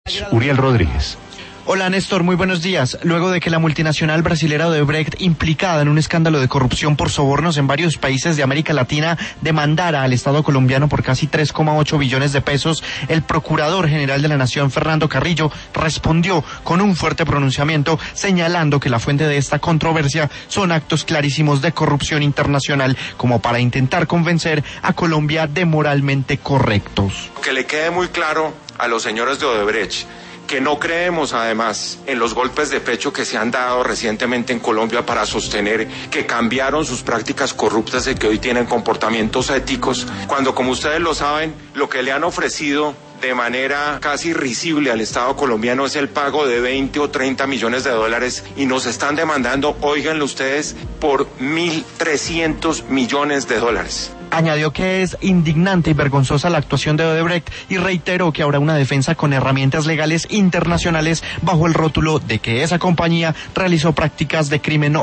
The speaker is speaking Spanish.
Uriel Rodríguez. Hola Néstor, muy buenos días. Luego de que la multinacional brasilera Odebrecht, implicada en un escándalo de corrupción por sobornos en varios países de América Latina, demandara al Estado colombiano por casi 3,8 billones de pesos, el Procurador General de la Nación, Fernando Carrillo, respondió con un fuerte pronunciamiento señalando que la fuente de esta controversia son actos clarísimos de corrupción internacional, como para intentar convencer a Colombia de moralmente correctos. Que le quede muy claro a los señores de Odebrecht que no creemos además en los golpes de pecho que se han dado recientemente en Colombia para sostener que cambiaron sus prácticas corruptas y que hoy tienen comportamientos éticos, cuando, como ustedes lo saben, lo que le han ofrecido de manera casi risible al Estado colombiano es el pago de 20 o 30 millones de dólares y nos están demandando, óiganlo ustedes, por 1.300 millones de dólares. Añadió que es indignante y vergonzosa la actuación de Odebrecht y reiteró que habrá una defensa con herramientas legales internacionales bajo el rótulo de que esa compañía realizó prácticas de crimen